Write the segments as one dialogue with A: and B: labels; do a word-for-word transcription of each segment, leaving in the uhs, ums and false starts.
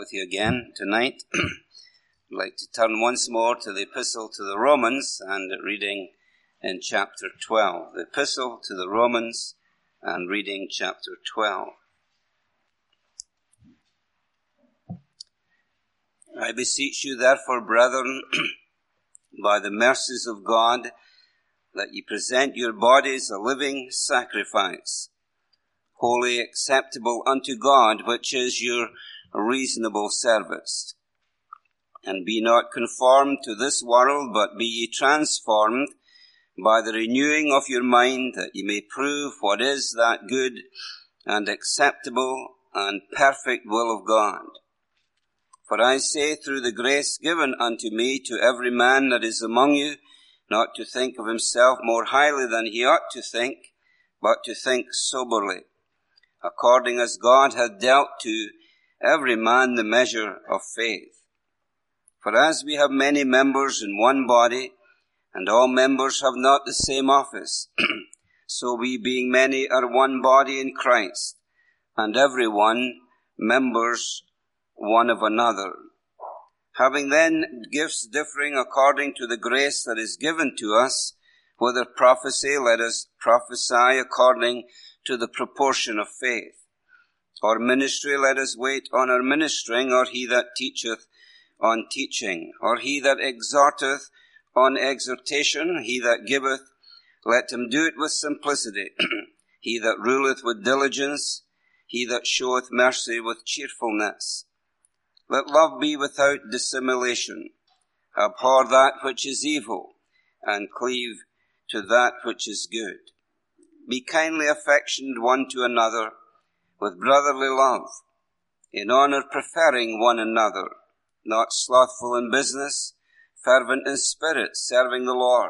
A: with you again tonight. I'd like to turn once more to the Epistle to the Romans and reading in chapter twelve. The Epistle to the Romans and reading chapter twelve. I beseech you therefore, brethren, by the mercies of God, that ye present your bodies a living sacrifice, wholly acceptable unto God, which is your reasonable service. And be not conformed to this world, but be ye transformed by the renewing of your mind, that ye may prove what is that good and acceptable and perfect will of God. For I say, through the grace given unto me, to every man that is among you, not to think of himself more highly than he ought to think, but to think soberly, according as God hath dealt to every man the measure of faith. For as we have many members in one body, and all members have not the same office, so we, being many, are one body in Christ, and every one members one of another. Having then gifts differing according to the grace that is given to us, whether prophecy, let us prophesy according to the proportion of faith. Or ministry, let us wait on our ministering, or he that teacheth on teaching, or he that exhorteth on exhortation, he that giveth, let him do it with simplicity. He that ruleth with diligence, he that showeth mercy with cheerfulness. Let love be without dissimulation. Abhor that which is evil, and cleave to that which is good. Be kindly affectioned one to another, with brotherly love, in honour preferring one another, not slothful in business, fervent in spirit, serving the Lord,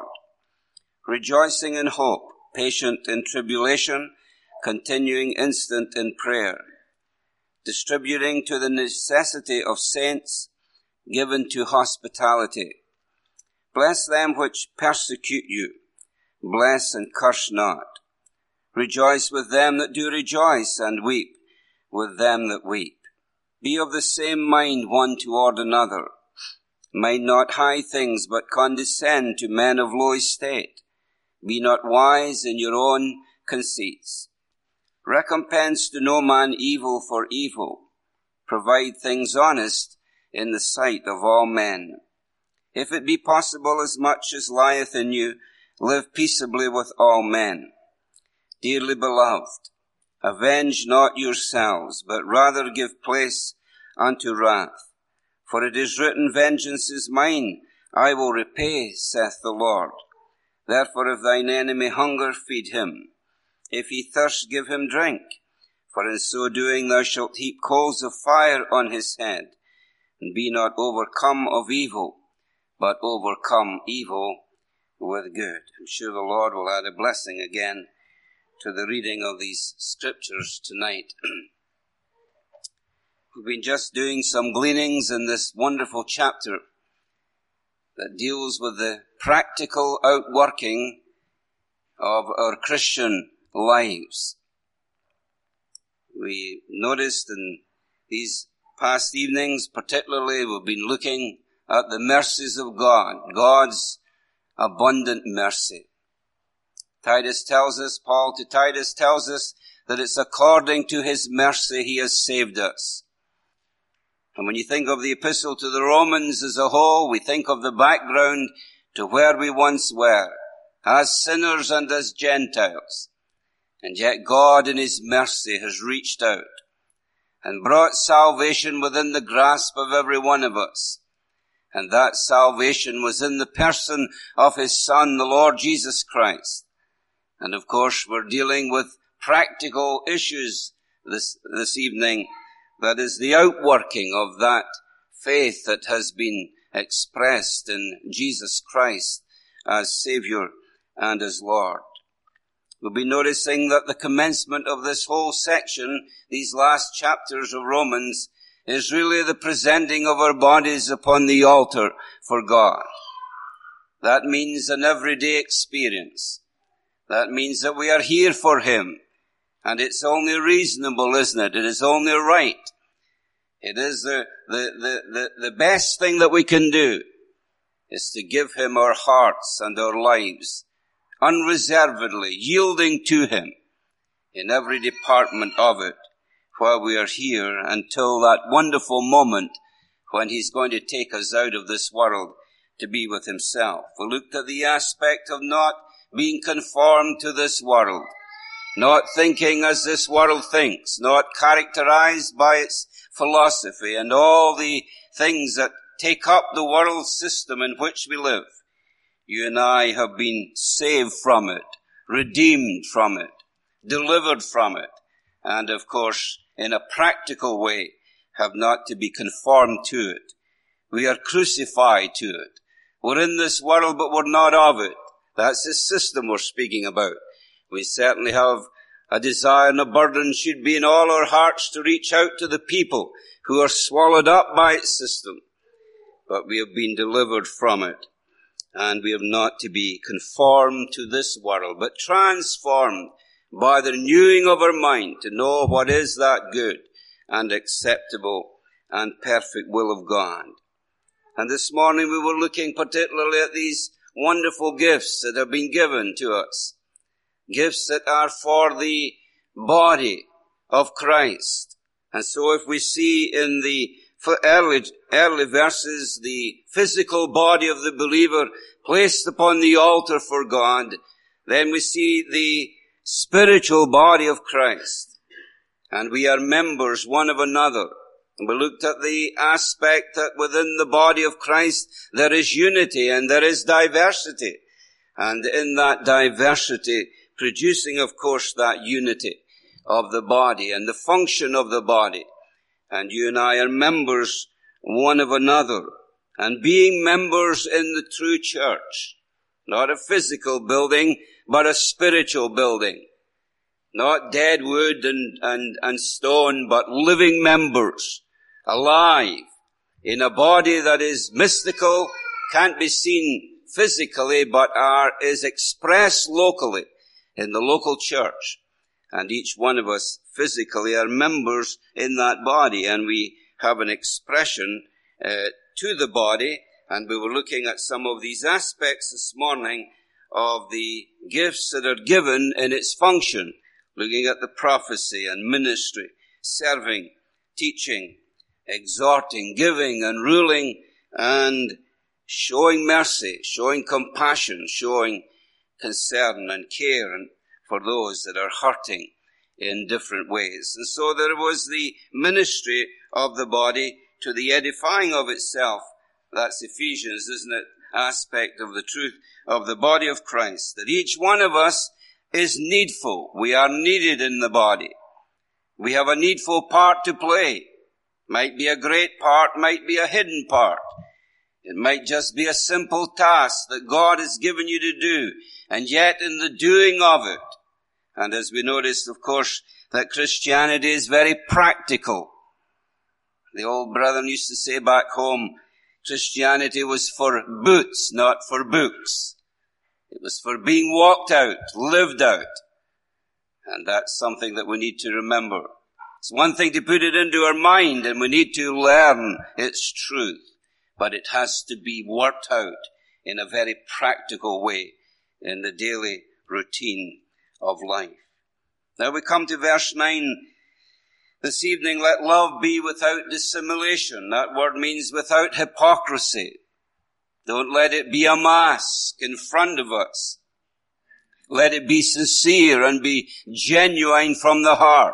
A: rejoicing in hope, patient in tribulation, continuing instant in prayer, distributing to the necessity of saints, given to hospitality. Bless them which persecute you, bless and curse not. Rejoice with them that do rejoice, and weep with them that weep. Be of the same mind one toward another. Mind not high things, but condescend to men of low estate. Be not wise in your own conceits. Recompense to no man evil for evil. Provide things honest in the sight of all men. If it be possible, as much as lieth in you, live peaceably with all men. Dearly beloved, avenge not yourselves, but rather give place unto wrath. For it is written, Vengeance is mine, I will repay, saith the Lord. Therefore if thine enemy hunger, feed him. If he thirst, give him drink. For in so doing thou shalt heap coals of fire on his head. And be not overcome of evil, but overcome evil with good. I'm sure the Lord will add a blessing again to the reading of these scriptures tonight. We've been just doing some gleanings in this wonderful chapter that deals with the practical outworking of our Christian lives. We noticed in these past evenings, particularly, we've been looking at the mercies of God, God's abundant mercy. Titus tells us, Paul to Titus tells us that it's according to his mercy he has saved us. And when you think of the Epistle to the Romans as a whole, we think of the background to where we once were, as sinners and as Gentiles. And yet God in his mercy has reached out and brought salvation within the grasp of every one of us. And that salvation was in the person of his Son, the Lord Jesus Christ. And of course, we're dealing with practical issues this, this evening. That is the outworking of that faith that has been expressed in Jesus Christ as Savior and as Lord. We'll be noticing that the commencement of this whole section, these last chapters of Romans, is really the presenting of our bodies upon the altar for God. That means an everyday experience. That means that we are here for him. And it's only reasonable, isn't it? It is only right It is the, the, the, the, the best thing that we can do is to give him our hearts and our lives unreservedly, yielding to him in every department of it while we are here until that wonderful moment when he's going to take us out of this world to be with himself. We looked at the aspect of not being conformed to this world, not thinking as this world thinks, not characterized by its philosophy and all the things that take up the world system in which we live. You and I have been saved from it, redeemed from it, delivered from it, and of course, in a practical way, have not to be conformed to it. We are crucified to it. We're in this world, but we're not of it. That's the system we're speaking about. We certainly have a desire and a burden should be in all our hearts to reach out to the people who are swallowed up by its system. But we have been delivered from it. And we have not to be conformed to this world, but transformed by the renewing of our mind to know what is that good and acceptable and perfect will of God. And this morning we were looking particularly at these wonderful gifts that have been given to us. Gifts that are for the body of Christ. And so if we see in the early, early verses the physical body of the believer placed upon the altar for God, then we see the spiritual body of Christ. And we are members one of another. And we looked at the aspect that within the body of Christ there is unity and there is diversity. And in that diversity, producing, of course, that unity of the body and the function of the body. And you and I are members one of another. And being members in the true church. Not a physical building, but a spiritual building. Not dead wood and, and, and stone, but living members. Alive. In a body that is mystical, can't be seen physically, but are, is expressed locally in the local church. And each one of us physically are members in that body. And we have an expression uh, to the body. And we were looking at some of these aspects this morning of the gifts that are given in its function. Looking at the prophecy and ministry, serving, teaching, exhorting, giving and ruling and showing mercy, showing compassion, showing concern and care and for those that are hurting in different ways. And so there was the ministry of the body to the edifying of itself. That's Ephesians, isn't it? Aspect of the truth of the body of Christ. That each one of us is needful. We are needed in the body. We have a needful part to play. Might be a great part, might be a hidden part. It might just be a simple task that God has given you to do, and yet in the doing of it. And as we noticed, of course, that Christianity is very practical. The old brethren used to say back home, Christianity was for boots, not for books. It was for being walked out, lived out. And that's something that we need to remember. It's one thing to put it into our mind, and we need to learn its truth. But it has to be worked out in a very practical way in the daily routine of life. Now we come to verse nine this evening. Let love be without dissimulation. That word means without hypocrisy. Don't let it be a mask in front of us. Let it be sincere and be genuine from the heart.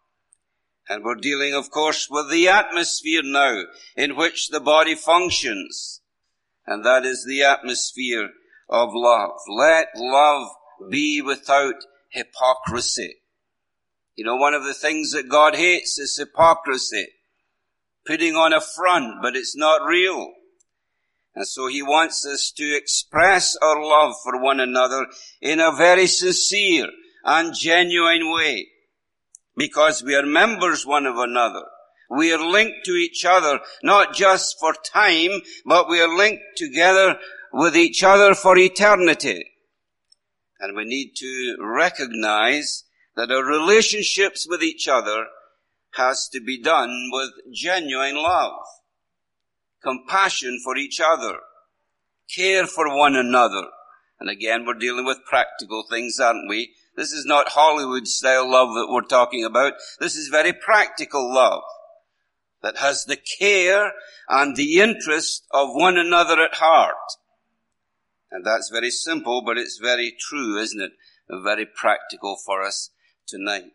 A: And we're dealing, of course, with the atmosphere now in which the body functions. And that is the atmosphere of love. Let love be without hypocrisy. You know, one of the things that God hates is hypocrisy. Putting on a front, but it's not real. And so he wants us to express our love for one another in a very sincere and genuine way. Because we are members one of another. We are linked to each other, not just for time, but we are linked together with each other for eternity. And we need to recognize that our relationships with each other has to be done with genuine love, compassion for each other, care for one another. And again, we're dealing with practical things, aren't we? This is not Hollywood-style love that we're talking about. This is very practical love that has the care and the interest of one another at heart. And that's very simple, but it's very true, isn't it? And very practical for us tonight.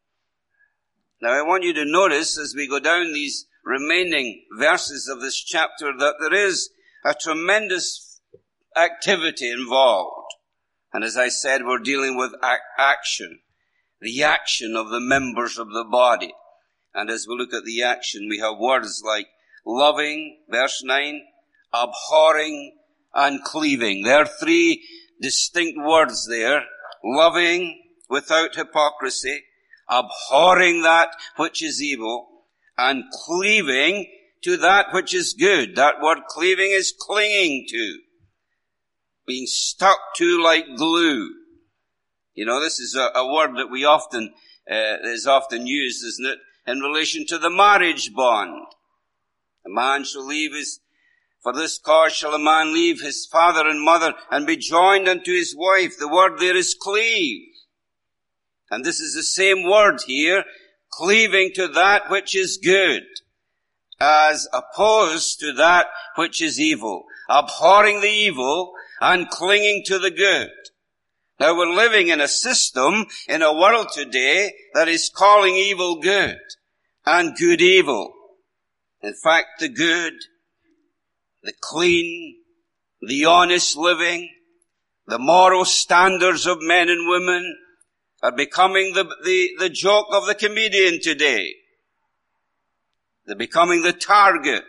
A: Now, I want you to notice as we go down these remaining verses of this chapter that there is a tremendous activity involved. And as I said, we're dealing with ac- action, the action of the members of the body. And as we look at the action, we have words like loving, verse nine, abhorring, and cleaving. There are three distinct words there. Loving without hypocrisy, abhorring that which is evil, and cleaving to that which is good. That word cleaving is clinging to, being stuck to like glue. You know, this is a, a word that we often, uh, is often used, isn't it, in relation to the marriage bond. A man shall leave his, for this cause shall a man leave his father and mother and be joined unto his wife. The word there is cleave. And this is the same word here, cleaving to that which is good, as opposed to that which is evil. Abhorring the evil and clinging to the good. Now we're living in a system, in a world today, that is calling evil good and good evil. In fact, the good, the clean, the honest living, the moral standards of men and women are becoming the, the, the joke of the comedian today. They're becoming the target.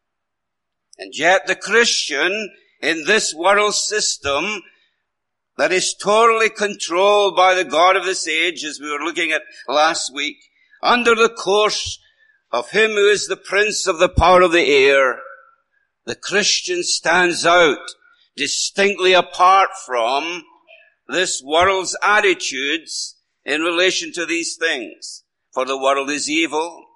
A: And yet the Christian in this world system that is totally controlled by the God of this age, as we were looking at last week, under the course of him who is the prince of the power of the air, the Christian stands out distinctly apart from this world's attitudes in relation to these things. For the world is evil,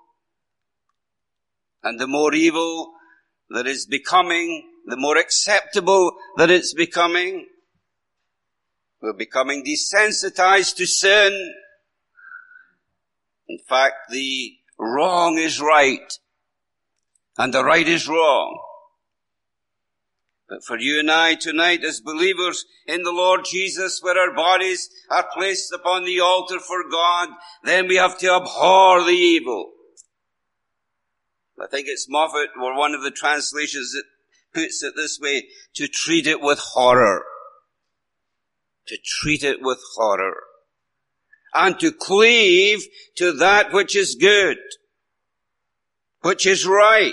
A: and the more evil that is becoming, the more acceptable that it's becoming. We're becoming desensitized to sin. In fact, the wrong is right, and the right is wrong. But for you and I tonight as believers in the Lord Jesus, where our bodies are placed upon the altar for God, then we have to abhor the evil. I think it's Moffat, or one of the translations that puts it this way, to treat it with horror. To treat it with horror. And to cleave to that which is good, which is right.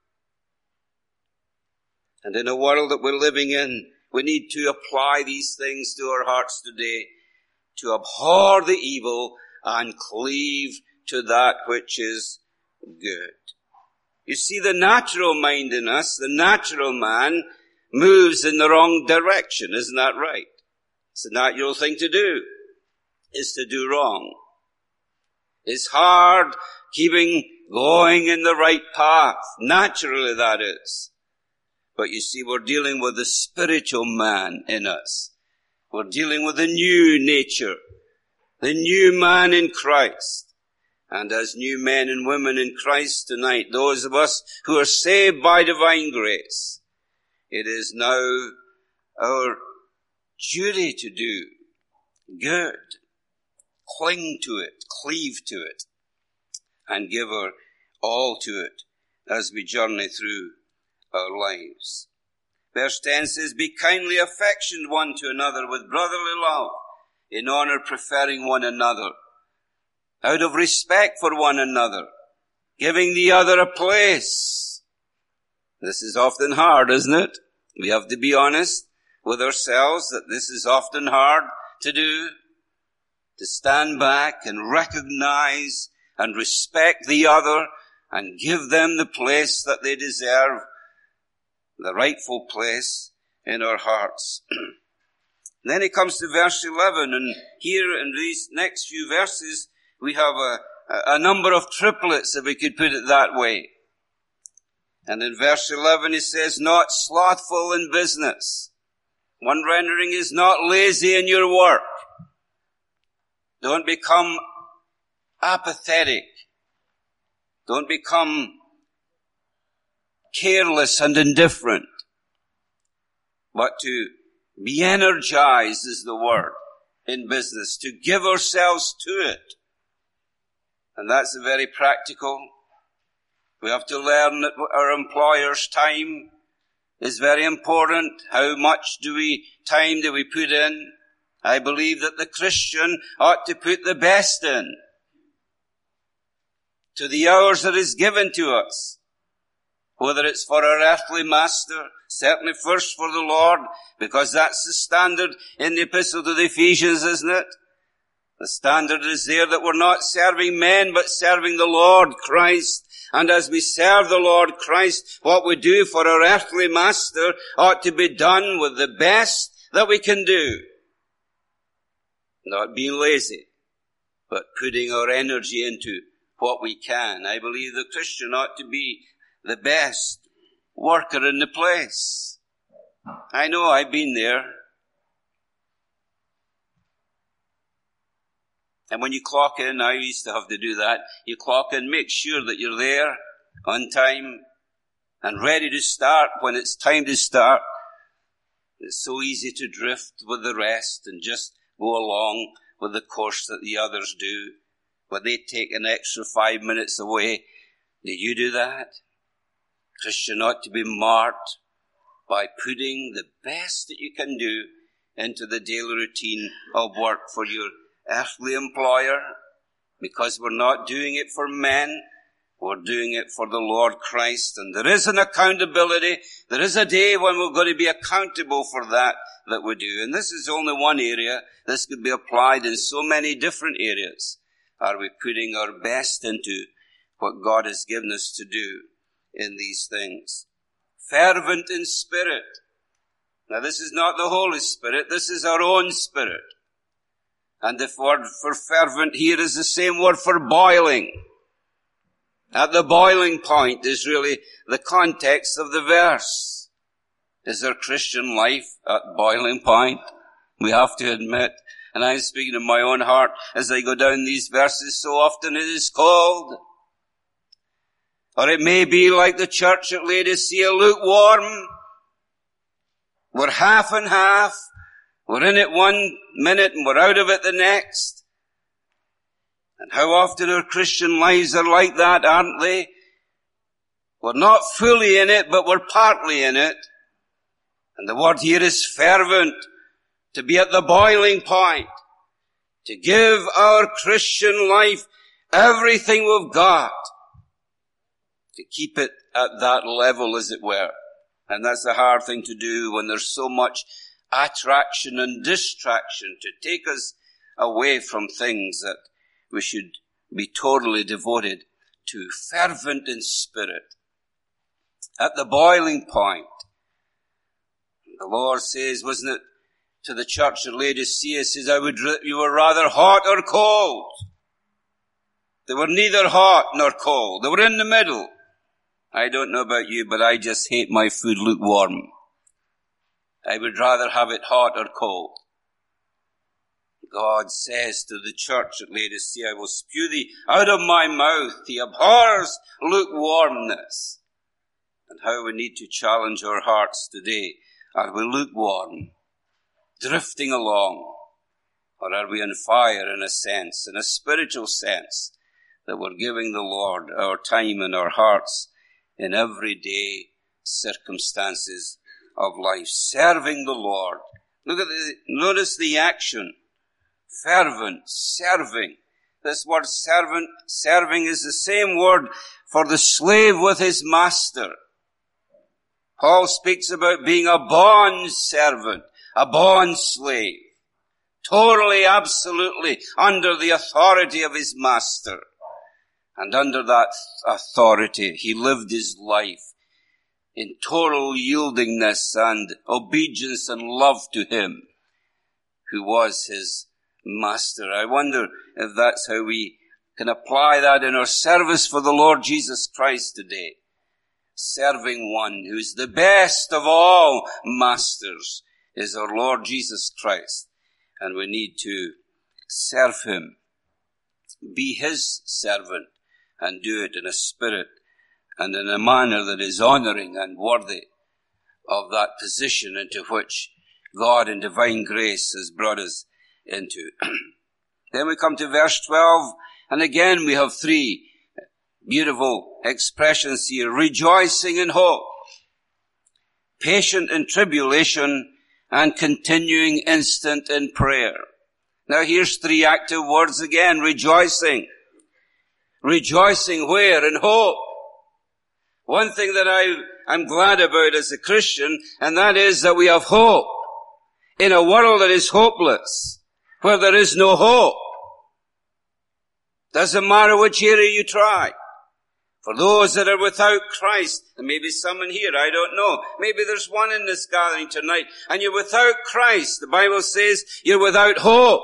A: And in a world that we're living in, we need to apply these things to our hearts today, to abhor the evil and cleave to that which is good. You see, the natural mind in us, the natural man, moves in the wrong direction. Isn't that right? It's a natural thing to do, is to do wrong. It's hard keeping going in the right path. Naturally, that is. But you see, we're dealing with the spiritual man in us. We're dealing with the new nature, the new man in Christ. And as new men and women in Christ tonight, those of us who are saved by divine grace, it is now our duty to do good, cling to it, cleave to it, and give our all to it as we journey through our lives. Verse ten says, be kindly affectioned one to another with brotherly love, in honor preferring one another, out of respect for one another, giving the other a place. This is often hard, isn't it? We have to be honest with ourselves that this is often hard to do, to stand back and recognize and respect the other and give them the place that they deserve, the rightful place in our hearts. Then it comes to verse eleven, and here in these next few verses we have a, a number of triplets, if we could put it that way. And in verse eleven he says, not slothful in business. One rendering is not lazy in your work. Don't become apathetic. Don't become careless and indifferent. But to be energized is the word in business, to give ourselves to it. And that's very practical. We have to learn that our employer's time is very important. How much do we, time do we put in? I believe that the Christian ought to put the best in to the hours that is given to us. Whether it's for our earthly master, certainly first for the Lord, because that's the standard in the epistle to the Ephesians, isn't it? The standard is there that we're not serving men, but serving the Lord Christ. And as we serve the Lord Christ, what we do for our earthly master ought to be done with the best that we can do. Not being lazy, but putting our energy into what we can. I believe the Christian ought to be the best worker in the place. I know I've been there. And when you clock in, I used to have to do that. You clock in, make sure that you're there on time and ready to start when it's time to start. It's so easy to drift with the rest and just go along with the course that the others do. But they take an extra five minutes away. Do you do that? Christian ought to be marked by putting the best that you can do into the daily routine of work for your earthly employer, because we're not doing it for men, we're doing it for the Lord Christ. And there is an accountability. There is a day when we're going to be accountable for that that we do. And this is only one area. This could be applied in so many different areas. Are we putting our best into what God has given us to do in these things? Fervent in spirit. Now this is not the Holy Spirit. This is our own spirit. And the word for fervent here is the same word for boiling. At the boiling point is really the context of the verse. Is our Christian life at boiling point? We have to admit. And I'm speaking of my own heart as I go down these verses. So often it is cold. Or it may be like the church at Laodicea, lukewarm. We're half and half. We're in it one minute and we're out of it the next. And how often our Christian lives are like that, aren't they? We're not fully in it, but we're partly in it. And the word here is fervent, to be at the boiling point, to give our Christian life everything we've got, to keep it at that level, as it were. And that's a hard thing to do when there's so much attraction and distraction to take us away from things that we should be totally devoted to. Fervent in spirit. At the boiling point. The Lord says, wasn't it, to the church at Laodicea, says, I would, you were rather hot or cold. They were neither hot nor cold. They were in the middle. I don't know about you, but I just hate my food lukewarm. I would rather have it hot or cold. God says to the church at Laodicea, I will spew thee out of my mouth. He abhors lukewarmness. And how we need to challenge our hearts today. Are we lukewarm, drifting along? Or are we on fire in a sense, in a spiritual sense, that we're giving the Lord our time and our hearts in everyday circumstances of life, serving the Lord? Look at the, notice the action. Fervent, serving. This word servant, serving is the same word for the slave with his master. Paul speaks about being a bond servant, a bond slave. Totally, absolutely under the authority of his master. And under that authority, he lived his life in total yieldingness and obedience and love to him, who was his master. I wonder if that's how we can apply that in our service for the Lord Jesus Christ today. Serving one who's the best of all masters is our Lord Jesus Christ. And we need to serve him, be his servant, and do it in a spirit and in a manner that is honoring and worthy of that position into which God in divine grace has brought us into. Then we come to verse twelve, and again we have three beautiful expressions here. Rejoicing in hope, patient in tribulation, and continuing instant in prayer. Now here's three active words again. Rejoicing. Rejoicing where? In hope. One thing that I, I'm glad about as a Christian, and that is that we have hope in a world that is hopeless, where there is no hope. Doesn't matter which area you try. For those that are without Christ, and maybe someone here, I don't know, maybe there's one in this gathering tonight, and you're without Christ, the Bible says you're without hope.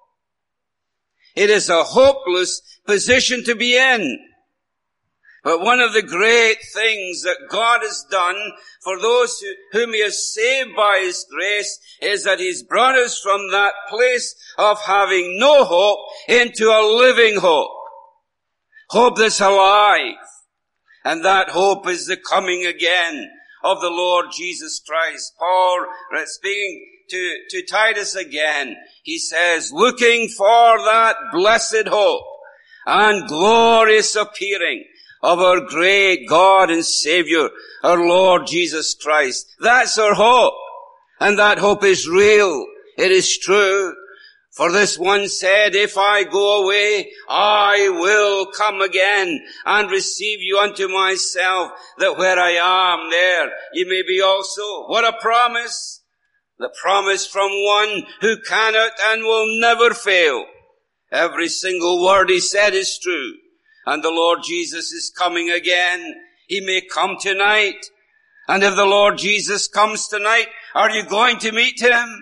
A: It is a hopeless position to be in. But one of the great things that God has done for those who, whom he has saved by his grace is that he's brought us from that place of having no hope into a living hope. Hope that's alive. And that hope is the coming again of the Lord Jesus Christ. Paul, speaking to, to Titus again, he says, looking for that blessed hope and glorious appearing of our great God and Savior, our Lord Jesus Christ. That's our hope. And that hope is real. It is true. For this one said, if I go away, I will come again and receive you unto myself, that where I am, there you may be also. What a promise! The promise from one who cannot and will never fail. Every single word he said is true. And the Lord Jesus is coming again. He may come tonight. And if the Lord Jesus comes tonight, are you going to meet him?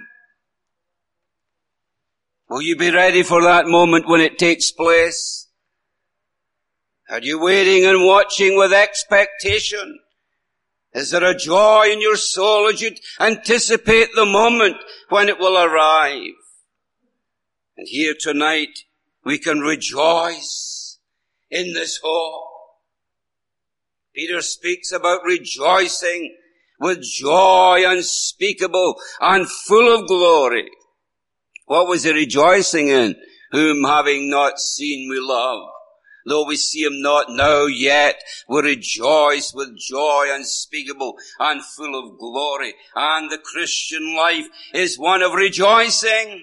A: Will you be ready for that moment when it takes place? Are you waiting and watching with expectation? Is there a joy in your soul as you anticipate the moment when it will arrive? And here tonight, we can rejoice in this hope. Peter speaks about rejoicing with joy unspeakable and full of glory. What was he rejoicing in? Whom having not seen we love. Though we see him not now yet, we rejoice with joy unspeakable and full of glory. And the Christian life is one of rejoicing.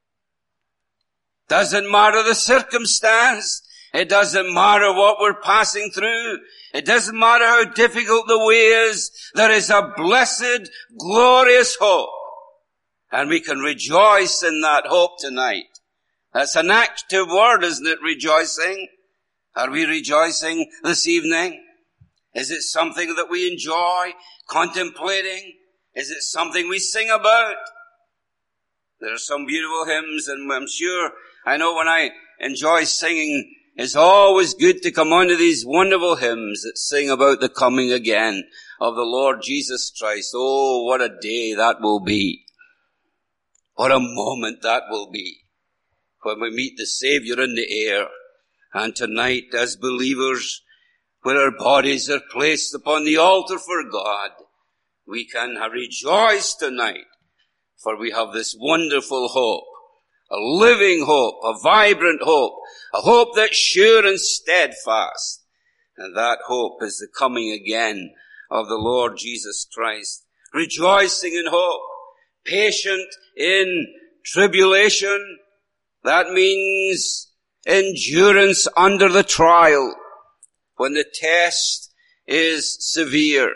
A: Doesn't matter the circumstance. It doesn't matter what we're passing through. It doesn't matter how difficult the way is. There is a blessed, glorious hope. And we can rejoice in that hope tonight. That's an active word, isn't it, rejoicing? Are we rejoicing this evening? Is it something that we enjoy contemplating? Is it something we sing about? There are some beautiful hymns, and I'm sure, I know when I enjoy singing, it's always good to come onto these wonderful hymns that sing about the coming again of the Lord Jesus Christ. Oh, what a day that will be. What a moment that will be when we meet the Savior in the air. And tonight, as believers, where our bodies are placed upon the altar for God, we can rejoice tonight, for we have this wonderful hope, a living hope, a vibrant hope, a hope that's sure and steadfast. And that hope is the coming again of the Lord Jesus Christ. Rejoicing in hope. Patient in tribulation. That means endurance under the trial when the test is severe.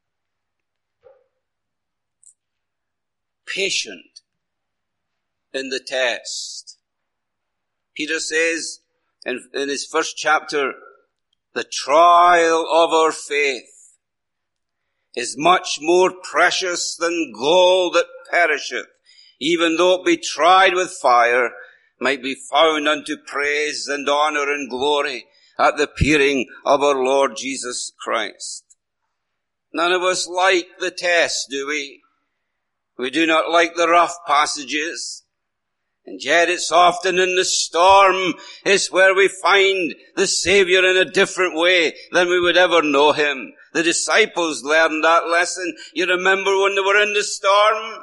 A: Patient in the test. Peter says in, in his first chapter, the trial of our faith is much more precious than gold that perisheth, even though it be tried with fire, might be found unto praise and honor and glory at the appearing of our Lord Jesus Christ. None of us like the test, do we? We do not like the rough passages. And yet it's often in the storm is where we find the Savior in a different way than we would ever know him. The disciples learned that lesson. You remember when they were in the storm?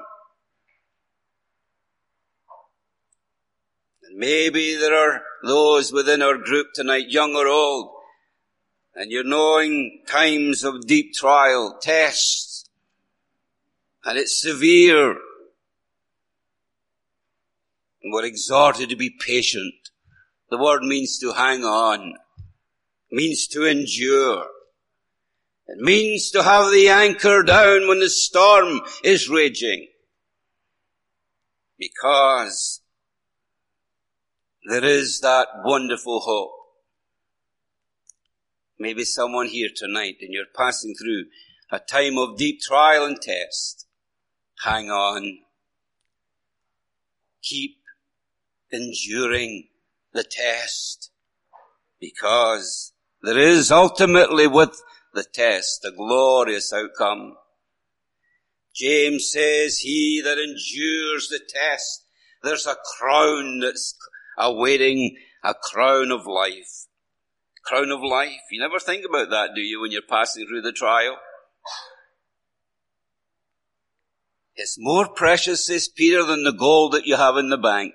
A: And maybe there are those within our group tonight, young or old, and you're knowing times of deep trial, tests, and it's severe. And we're exhorted to be patient. The word means to hang on, means to endure. It means to have the anchor down when the storm is raging. Because there is that wonderful hope. Maybe someone here tonight and you're passing through a time of deep trial and test. Hang on. Keep enduring the test, because there is ultimately with the test a glorious outcome. James says, he that endures the test, there's a crown that's awaiting, a crown of life. Crown of life. You never think about that, do you, when you're passing through the trial? It's more precious, says Peter, than the gold that you have in the bank.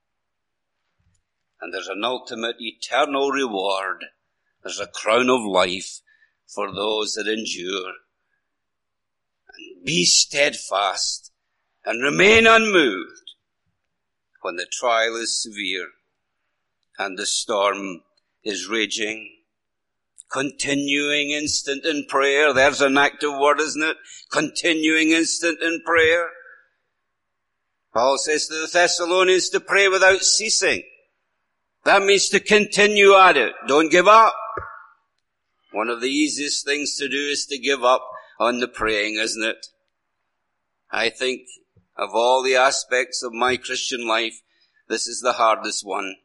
A: And there's an ultimate eternal reward. There's a crown of life for those that endure. And be steadfast and remain unmoved when the trial is severe and the storm is raging. Continuing instant in prayer. There's an active word, isn't it? Continuing instant in prayer. Paul says to the Thessalonians to pray without ceasing. That means to continue at it. Don't give up. One of the easiest things to do is to give up on the praying, isn't it? I think of all the aspects of my Christian life, this is the hardest one.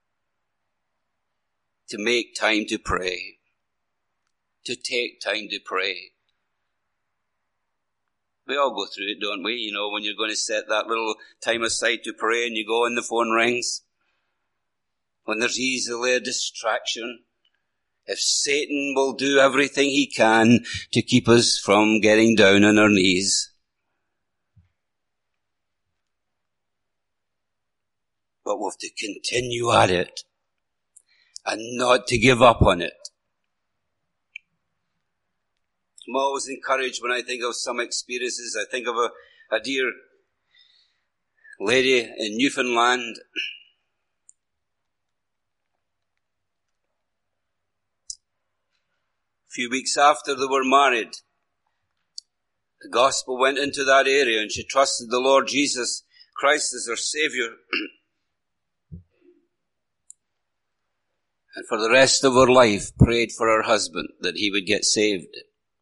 A: To make time to pray. To take time to pray. We all go through it, don't we? You know, when you're going to set that little time aside to pray and you go and the phone rings. When there's easily a distraction. If Satan will do everything he can to keep us from getting down on our knees. But we have to continue at it. And not to give up on it. I'm always encouraged when I think of some experiences. I think of a, a dear lady in Newfoundland. A few weeks after they were married, the gospel went into that area and she trusted the Lord Jesus Christ as her Savior. And for the rest of her life prayed for her husband that he would get saved.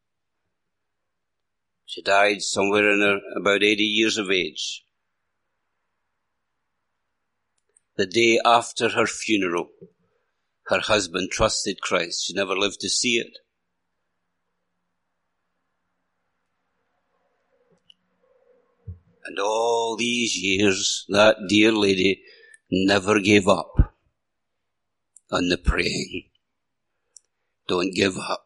A: She died somewhere in her about eighty years of age. The day after her funeral, her husband trusted Christ. She never lived to see it. And all these years, that dear lady never gave up on the praying. Don't give up.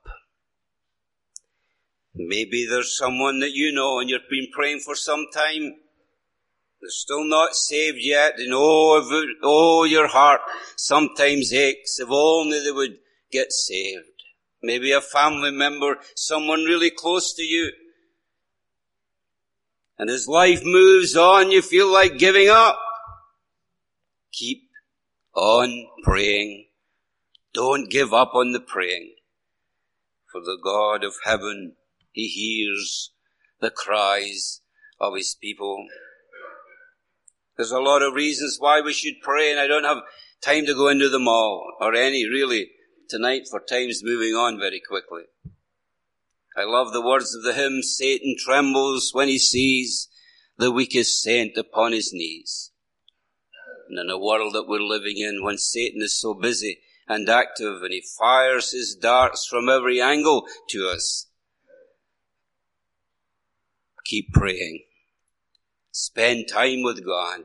A: Maybe there's someone that you know and you've been praying for some time. They're still not saved yet. And oh, if it, oh, your heart sometimes aches. If only they would get saved. Maybe a family member, someone really close to you. And as life moves on, you feel like giving up. Keep on praying. Don't give up on the praying. For the God of heaven, He hears the cries of His people. There's a lot of reasons why we should pray, and I don't have time to go into them all, or any really, tonight, for time's moving on very quickly. I love the words of the hymn, Satan trembles when he sees the weakest saint upon his knees. And in a world that we're living in, when Satan is so busy and active and he fires his darts from every angle to us, keep praying. Spend time with God.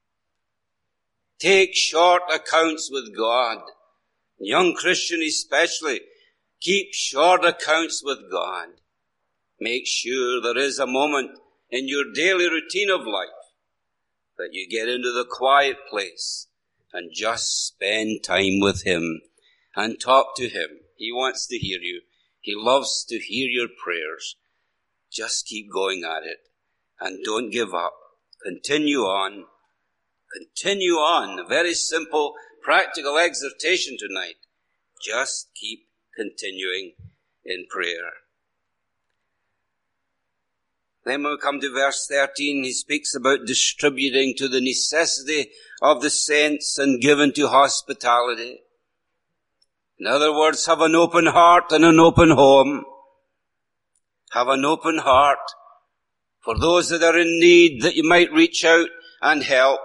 A: Take short accounts with God. Young Christian especially, keep short accounts with God. Make sure there is a moment in your daily routine of life that you get into the quiet place and just spend time with Him and talk to Him. He wants to hear you. He loves to hear your prayers. Just keep going at it and don't give up. Continue on. Continue on. A very simple, practical exhortation tonight. Just keep continuing in prayer. Then when we come to verse thirteen, he speaks about distributing to the necessity of the saints and given to hospitality. In other words, have an open heart and an open home. Have an open heart for those that are in need, that you might reach out and help.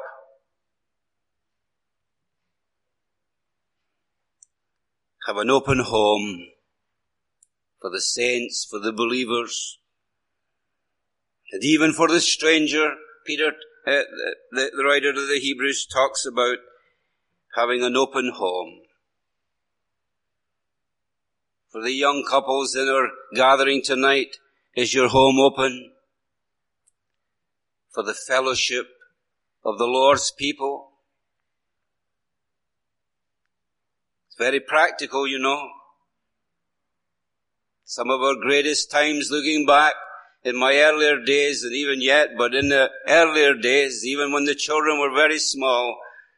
A: Have an open home for the saints, for the believers, and even for the stranger. Peter, uh, the, the writer of the Hebrews, talks about having an open home. For the young couples in our gathering tonight, is your home open? For the fellowship of the Lord's people? It's very practical, you know. Some of our greatest times looking back in my earlier days, and even yet, but in the earlier days, even when the children were very small,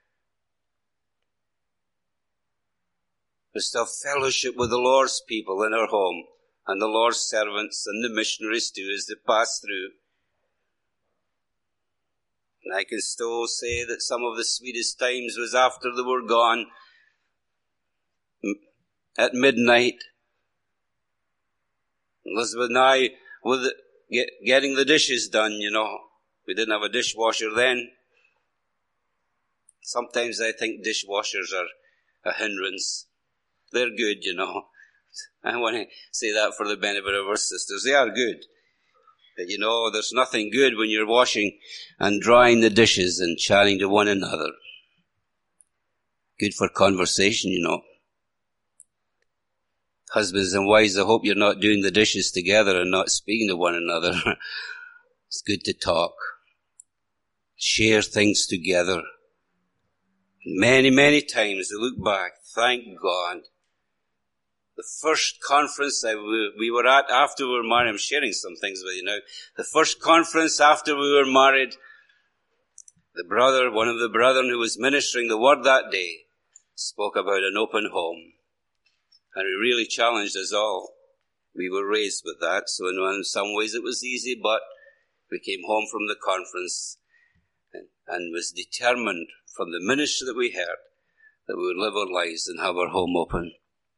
A: was to have fellowship with the Lord's people in our home, and the Lord's servants and the missionaries too as they pass through. And I can still say that some of the sweetest times was after they were gone, at midnight. Elizabeth and I, with the, get, getting the dishes done, you know. We didn't have a dishwasher then. Sometimes I think dishwashers are a hindrance. They're good, you know. I want to say that for the benefit of our sisters. They are good. But you know, there's nothing good when you're washing and drying the dishes and chatting to one another. Good for conversation, you know. Husbands and wives, I hope you're not doing the dishes together and not speaking to one another. It's good to talk. Share things together. Many, many times I look back, thank God. The first conference I, we were at after we were married, I'm sharing some things with you now. The first conference after we were married, the brother, one of the brethren who was ministering the word that day, spoke about an open home. And it really challenged us all. We were raised with that, so in some ways it was easy, but we came home from the conference and, and was determined from the ministry that we heard that we would live our lives and have our home open.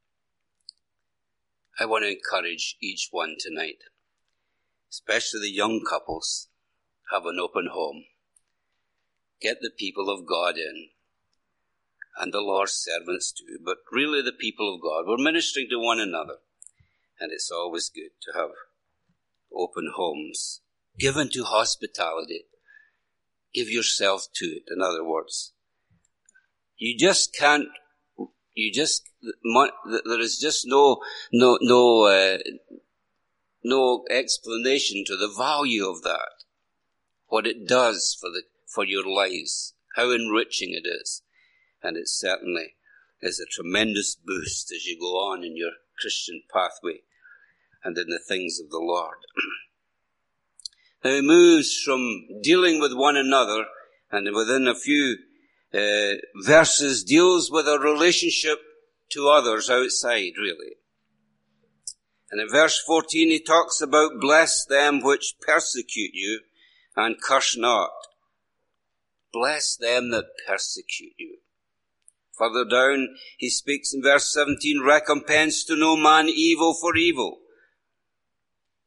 A: I want to encourage each one tonight, especially the young couples, have an open home. Get the people of God in, and the Lord's servants too, but really the people of God. We're ministering to one another, and it's always good to have open homes, given to hospitality. Give yourself to it, in other words. You just can't You just, there is just no, no, no, uh, no explanation to the value of that. What it does for the, for your lives. How enriching it is. And it certainly is a tremendous boost as you go on in your Christian pathway and in the things of the Lord. Now he moves from dealing with one another, and within a few Uh, verses deals with a relationship to others outside, really. And in verse fourteen he talks about bless them which persecute you and curse not. Bless them that persecute you. Further down he speaks in verse seventeen, recompense to no man evil for evil.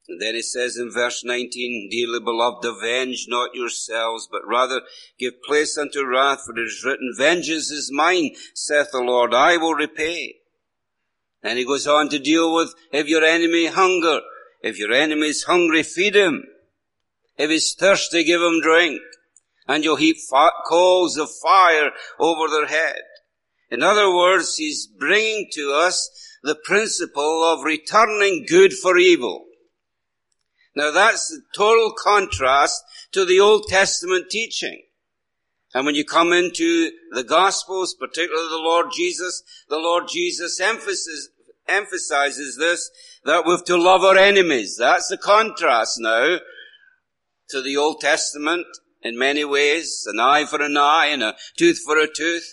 A: And then it says in verse nineteen, dearly beloved, avenge not yourselves, but rather give place unto wrath, for it is written, vengeance is mine, saith the Lord, I will repay. And he goes on to deal with, if your enemy hunger, if your enemy is hungry, feed him. If he's thirsty, give him drink. And you'll heap coals of fire over their head. In other words, he's bringing to us the principle of returning good for evil. Now that's the total contrast to the Old Testament teaching. And when you come into the Gospels, particularly the Lord Jesus, the Lord Jesus emphasizes, emphasizes this, that we've to love our enemies. That's the contrast now to the Old Testament in many ways. An eye for an eye and a tooth for a tooth.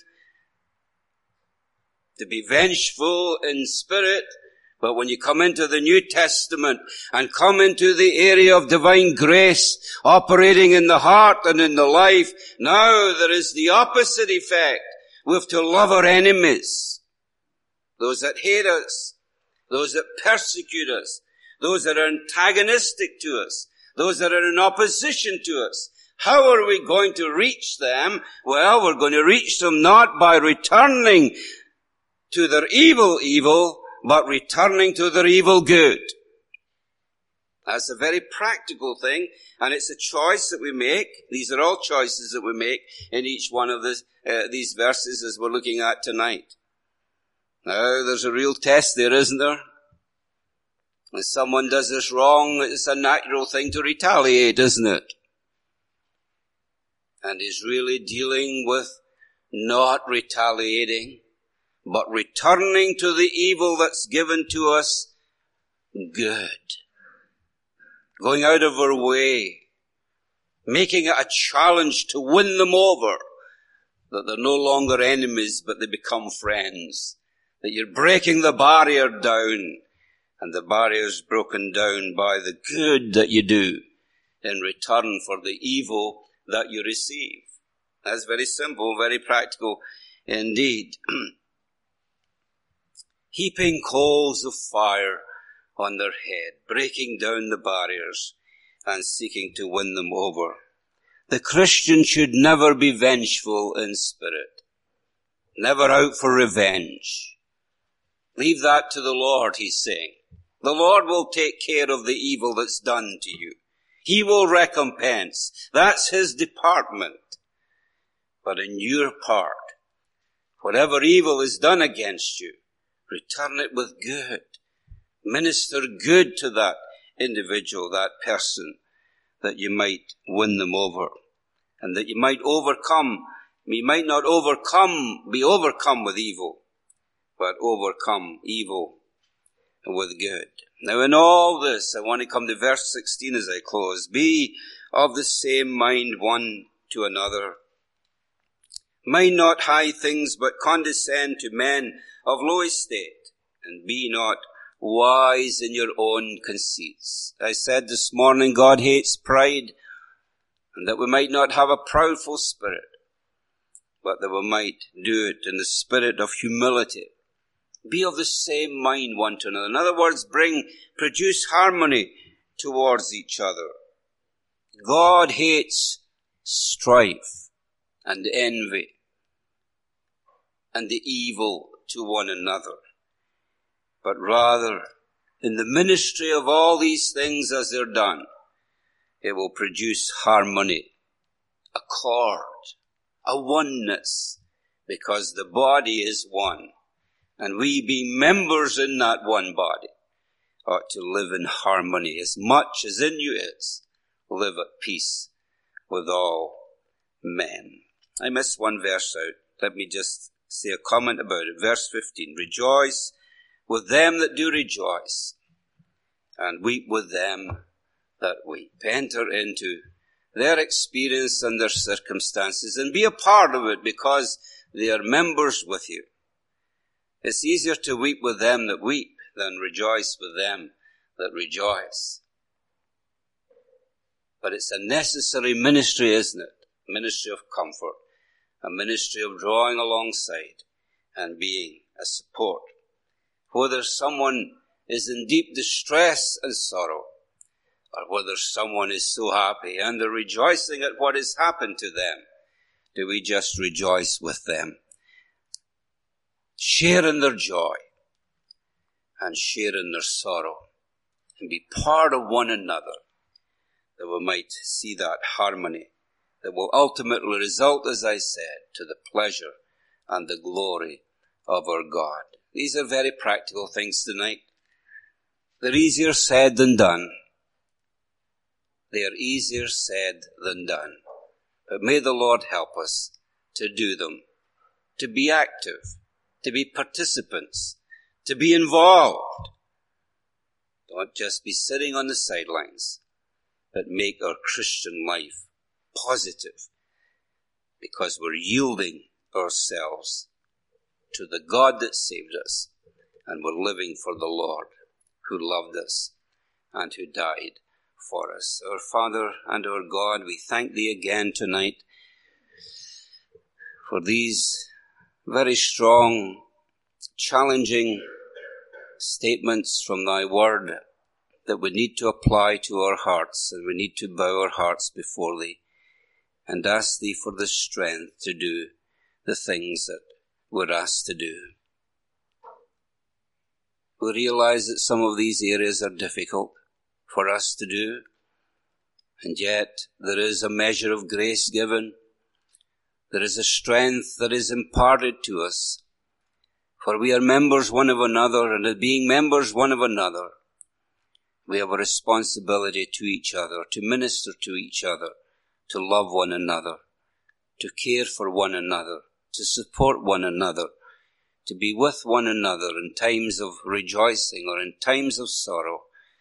A: To be vengeful in spirit. But when you come into the New Testament and come into the area of divine grace operating in the heart and in the life, now there is the opposite effect. We have to love our enemies. Those that hate us. Those that persecute us. Those that are antagonistic to us. Those that are in opposition to us. How are we going to reach them? Well, we're going to reach them not by returning to their evil evil, but returning to their evil good. That's a very practical thing, and it's a choice that we make. These are all choices that we make in each one of this, uh, these verses as we're looking at tonight. Now, there's a real test there, isn't there? When someone does us wrong, it's a natural thing to retaliate, isn't it? And he's really dealing with not retaliating, but returning to the evil that's given to us good. Going out of our way. Making it a challenge to win them over. That they're no longer enemies, but they become friends. That you're breaking the barrier down. And the barrier is broken down by the good that you do in return for the evil that you receive. That's very simple, very practical indeed. Heaping coals of fire on their head, breaking down the barriers and seeking to win them over. The Christian should never be vengeful in spirit, never out for revenge. Leave that to the Lord, he's saying. The Lord will take care of the evil that's done to you. He will recompense. That's his department. But in your part, whatever evil is done against you, return it with good. Minister good to that individual, that person, that you might win them over. And that you might overcome, you might not overcome, be overcome with evil, but overcome evil with good. Now in all this, I want to come to verse sixteen as I close. Be of the same mind one to another. Mind not high things, but condescend to men of low estate, and be not wise in your own conceits. I said this morning, God hates pride, and that we might not have a proudful spirit, but that we might do it in the spirit of humility. Be of the same mind one to another. In other words, bring, produce harmony towards each other. God hates strife and envy and the evil to one another. But rather, in the ministry of all these things as they're done, it will produce harmony, accord, a oneness, because the body is one. And we, be members in that one body, ought to live in harmony as much as in you is. Live at peace with all men. I missed one verse out. Let me just say a comment about it. Verse fifteen. Rejoice with them that do rejoice, and weep with them that weep. Enter into their experience and their circumstances and be a part of it because they are members with you. It's easier to weep with them that weep than rejoice with them that rejoice. But it's a necessary ministry, isn't it? Ministry of comfort. A ministry of drawing alongside and being a support. Whether someone is in deep distress and sorrow, or whether someone is so happy and they're rejoicing at what has happened to them, do we just rejoice with them? Share in their joy and share in their sorrow and be part of one another, that we might see that harmony that will ultimately result, as I said, to the pleasure and the glory of our God. These are very practical things tonight. They're easier said than done. They are easier said than done. But may the Lord help us to do them, to be active, to be participants, to be involved. Don't just be sitting on the sidelines, but make our Christian life positive, because we're yielding ourselves to the God that saved us, and we're living for the Lord who loved us and who died for us. Our Father and our God, we thank Thee again tonight for these very strong, challenging statements from Thy Word that we need to apply to our hearts, and we need to bow our hearts before Thee and ask Thee for the strength to do the things that we're asked to do. We realize that some of these areas are difficult for us to do, and yet there is a measure of grace given. There is a strength that is imparted to us, for we are members one of another, and as being members one of another, we have a responsibility to each other, to minister to each other, to love one another, to care for one another, to support one another, to be with one another in times of rejoicing or in times of sorrow,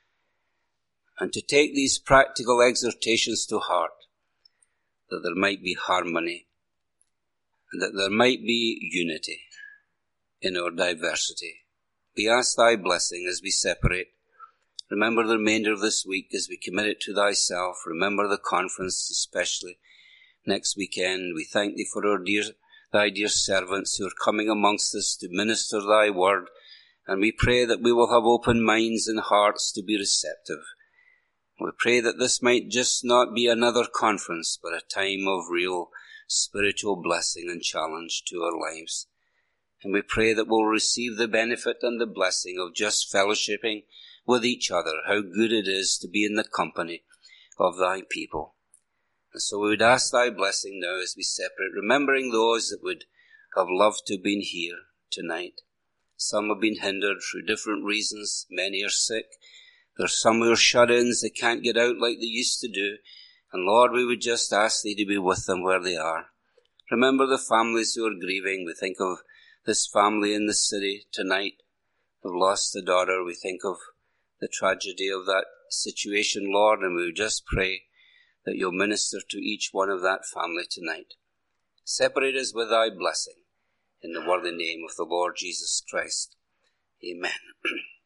A: and to take these practical exhortations to heart, that there might be harmony, and that there might be unity in our diversity. We ask Thy blessing as we separate. Remember the remainder of this week as we commit it to Thyself. Remember the conference especially next weekend. We thank Thee for our dear Thy dear servants who are coming amongst us to minister Thy word, and we pray that we will have open minds and hearts to be receptive. We pray that this might just not be another conference, but a time of real spiritual blessing and challenge to our lives. And we pray that we'll receive the benefit and the blessing of just fellowshipping with each other, how good it is to be in the company of Thy people. And so we would ask Thy blessing now as we separate, remembering those that would have loved to have been here tonight. Some have been hindered for different reasons. Many are sick. There's some who are shut-ins. They can't get out like they used to do. And Lord, we would just ask Thee to be with them where they are. Remember the families who are grieving. We think of this family in the city tonight who've lost a daughter. We think of the tragedy of that situation, Lord, and we would just pray that You'll minister to each one of that family tonight. Separate us with Thy blessing in the worthy name of the Lord Jesus Christ. Amen.